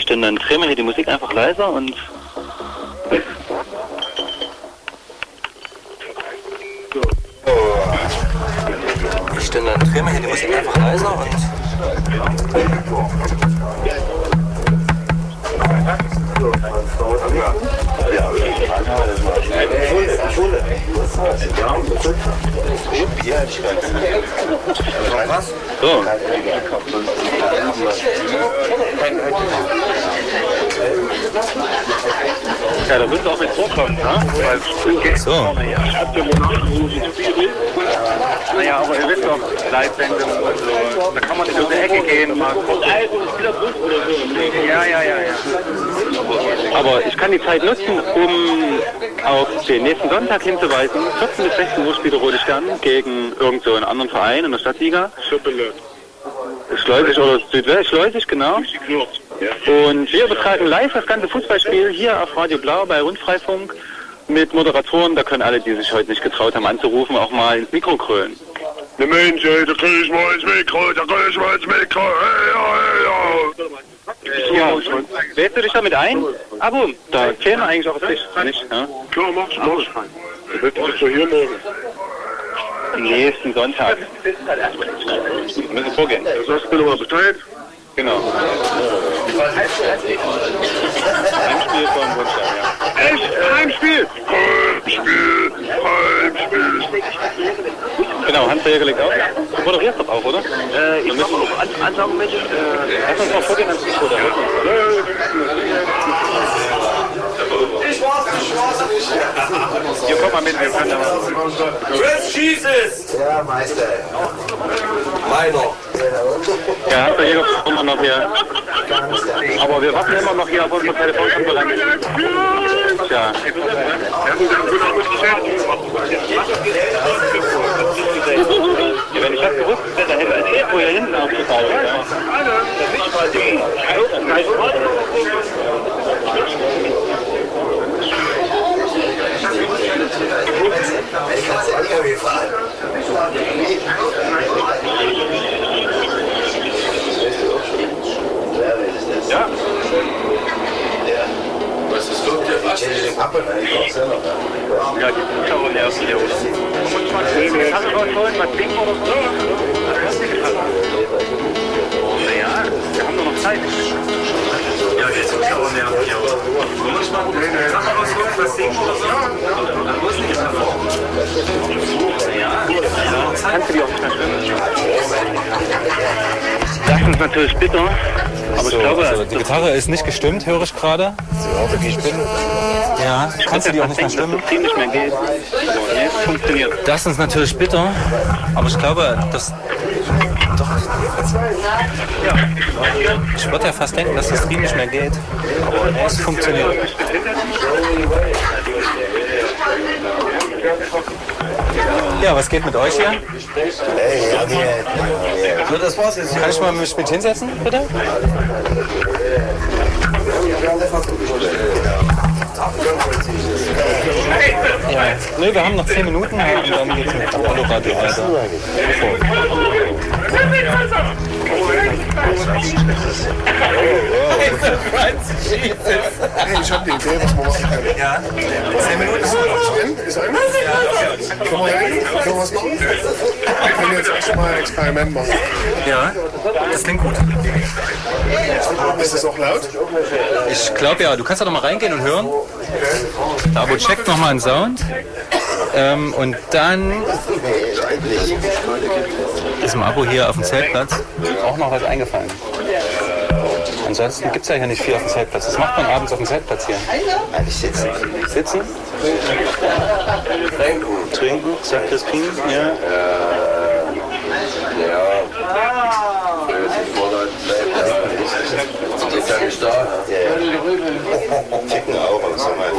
nicht, denn dann drehen wir hier die Musik einfach leiser und... Nicht, denn dann drehen wir hier die Musik einfach leiser und... So. Ja, da wird es auch mit vorkommen, ne? So. Naja, aber ihr wisst doch, Live-Sendung und so, da kann man nicht um die Ecke gehen. Ja. Aber ich kann die Zeit nutzen, um auf den nächsten Sonntag hinzuweisen. 14 bis 16 Uhr spielt der Rote Stern gegen irgend so einen anderen Verein in der Stadtliga. Schleusig oder Südwest, Schleusig, genau. Und wir übertragen live das ganze Fußballspiel hier auf Radio Blau bei Rundfreifunk mit Moderatoren. Da können alle, die sich heute nicht getraut haben anzurufen, auch mal ins Mikro krölen. Ne Mensch, ey, da kann ich mal ins Mikro, Ja, wählst du dich damit ein? Abo, da kämen wir eigentlich auch auf dich, nicht? Ja? Klar, mach's. Ich will so hier morgen. Nächsten Sonntag. Müssen vorgehen. Du sagst mir nochmal Bescheid. Genau. Heimspiel von Wunschland, ja. Echt? Heimspiel? Genau, Hans Jäger legt auf. Du moderierst doch auch, oder? Ich mache auch Ansagen mit. Lass uns mal vorgehen ans Mikro, da hört man. Ich war's nicht. Hier, komm mal mit, wir können da was. Chris, schieß es! Ja, Meister. Meiner. Ja, Hans Jäger kommt noch hier. Aber wir warten immer noch hier auf unsere Telefonkonferenz. Tja. Ja, wenn ich das gewusst hätte, dann hätte ich irgendwo hier hinten aufgeteilt. Ja. Ich kann es ja LKW fahren. Ja. Was ist los? Ich kenne den Papa eigentlich auch selber. Ja, die sind ja wohl erst hier, oder? Hast du vorhin was trinken oder so? Naja, wir haben nur noch Zeit. Ja, jetzt sind wir auch nervig. Sag mal was trinken oder so? Dann muss ich jetzt davor. Ja, kannst du die auch nicht mehr schwimmen? Das ist natürlich bitter. Aber so, ich glaube, also die Gitarre ist nicht gestimmt, höre ich gerade. Ja, kannst du die auch nicht mehr stimmen? Das ziemlich mehr geht. So, nee, es funktioniert. Das ist natürlich bitter, aber ich glaube, das... Doch. Ja. Ich würde ja fast denken, dass das Stream nicht mehr geht. Aber nee, es funktioniert. Ja, was geht mit euch hier? Hey, ja, so, das war's jetzt. Kann ich mal mich mit hinsetzen, bitte? Ja. Ne, wir haben noch 10 Minuten und dann geht's mit dem Apollo-Radio weiter. Hey, ich hab die Idee, was wir machen können. Ja, 10 Minuten ist noch. Ist ein? Können wir was machen? Wir können jetzt echt mal ein Experiment machen. Ja, das klingt gut. Ist es auch laut? Ich glaube ja, du kannst da noch mal reingehen und hören. Der Abo checkt noch mal einen Sound. Und dann ist im Abo hier auf dem Zeltplatz auch noch was eingefallen. Ansonsten gibt es ja hier nicht viel auf dem Zeltplatz. Was macht man abends auf dem Zeltplatz hier? Eigentlich sitzen. Sitzen? Trinken, sagt das Kind, ja. Ticken auch, aber so mal.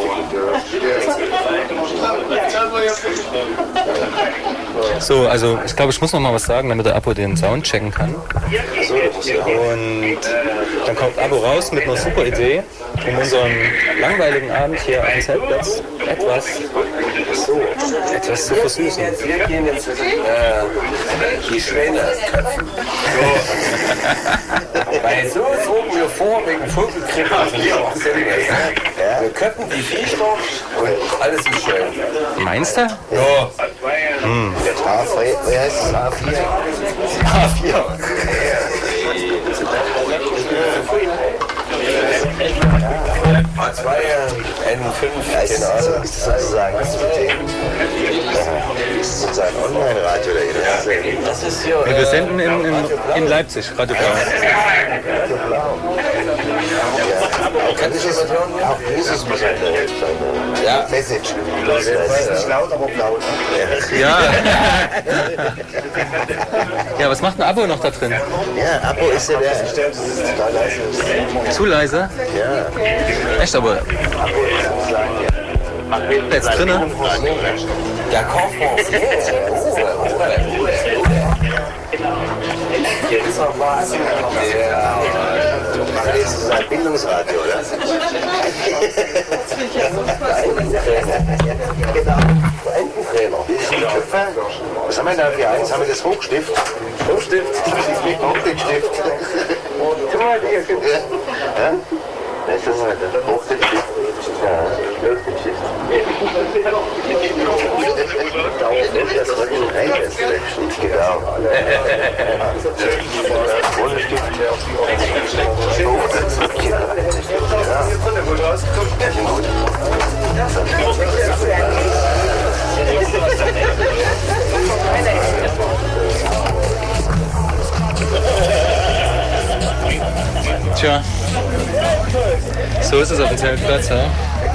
So, also ich glaube, ich muss noch mal was sagen, damit der Abo den Sound checken kann. Und dann kommt Abo raus mit einer super Idee, um unseren langweiligen Abend hier am Zeltplatz etwas So, Etwas zu versüßen. wir gehen jetzt die Schwäne köpfen. So. Weil so zogen wir vor wegen Vogelgrippe. Wir köpfen die Viecher und alles ist schön. Meinst du? Ja. Wie heißt es? A4? A4. A2, N5, genau. Sozusagen sozusagen Online-Radio oder Das ist hier. Wir senden in Leipzig, Radio Blau. Kann ich das hören? Auch Jesus muss eine Message. Das ist nicht laut, aber laut. Ja. Ja, was macht ein Abo noch da drin? Ja, Abo ist ja der. Zu leise? Ja. Echt, aber. Jetzt drinne? Der Kochhaus, Hier ist noch was. Das ist ein Bildungsradio, oder? Genau. Ententrainer. Was haben wir da für eins? Haben wir das Hochstift? Hochstift? Hochstift. Ja? Das ist der Hochstift. Ja, Hochstift. Das war ein reines Stift, genau. Ohne Stift. Tja, so ist es auf dem Zeltplatz, ja?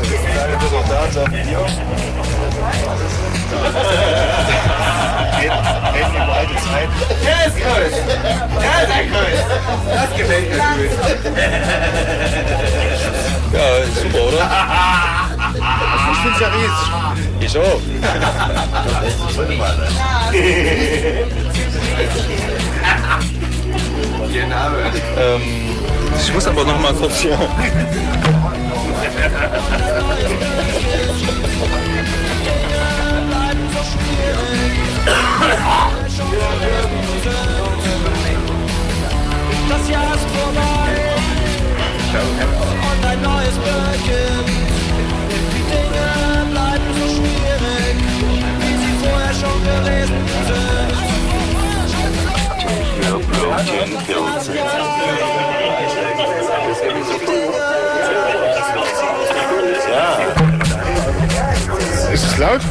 Der ist groß! Der ist ein groß! Das gefällt mir gut! Ja, super, oder? Ich find's ja riesig. Ich auch. Ich muss aber noch mal kurz hier. Das Jahr ist vorbei und ein neues beginnt. Die Dinge bleiben so schwierig, wie sie vorher schon gewesen sind. Ja. Ist es laut?